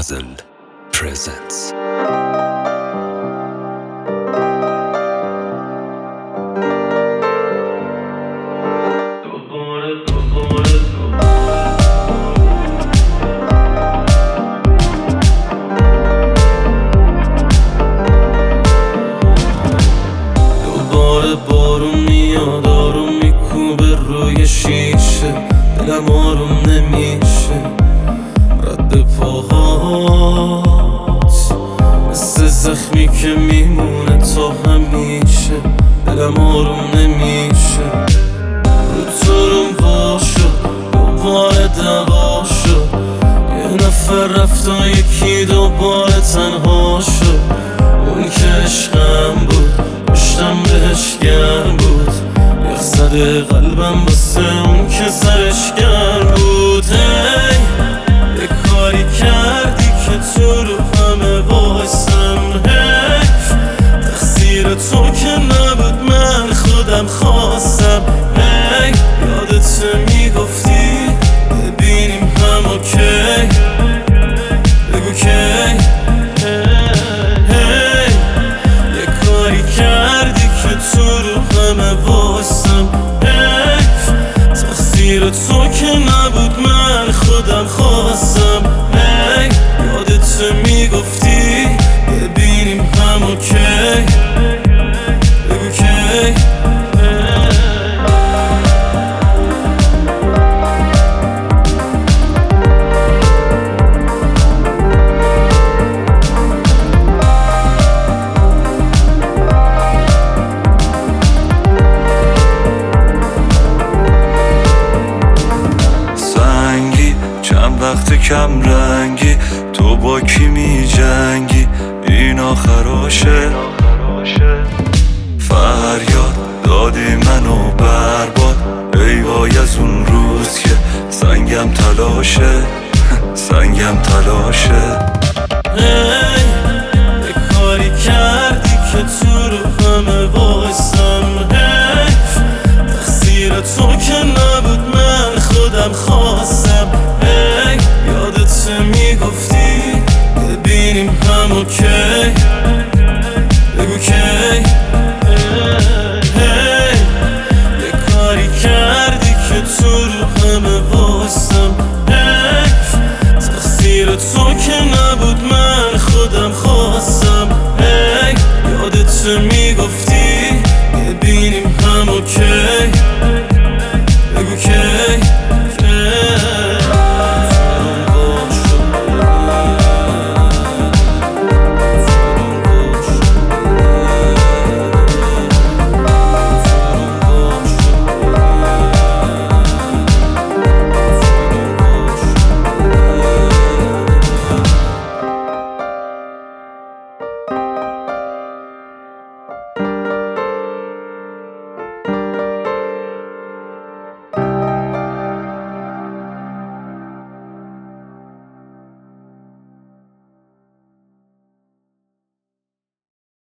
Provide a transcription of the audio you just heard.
Puzzle presents. دوباره بارون میاد آروم میکوبه روی شیشه، دلم آروم نمیشه. رد پاهات مثل زخمی که میمونه تا همیشه، دلم آروم نمیشه. رو تو روم وا شد دوباره دعوا شد، یه نفر رفت و یکی دوباره تنها شد. اون که عشقم بود پشتم بهش گرم بود، یخ زده قلبم واسه اون که سرش گرم بود. هی یه کاری کردی که تو رو همه وایسم، حیف تقصیر تو که نبود من خودم خواستم. هی یادت میگفتی ببینیم هم اوکی، بگو کی. تو رو همه واسم، حیف تقصیر تو که نبود من خودم خواستم. هی یادت میگفتی ببینیم هم اوکی، بگو کی. وقت کم رنگی تو با کی می جنگی، این آخراشه. فریاد دادی منو برباد، ای وای از اون روز که سنگم تلاشه سنگم تلاشه. هی یه کاری کردی که تو رو همه وایسم، حیف تقصیر تو که نبود من خودم خواستم. یادت میگفتی ببینیم هم اوکی، بگو کی. یه کاری کردی که تو رو همه واسم، حیف تقصیر تو که نبود من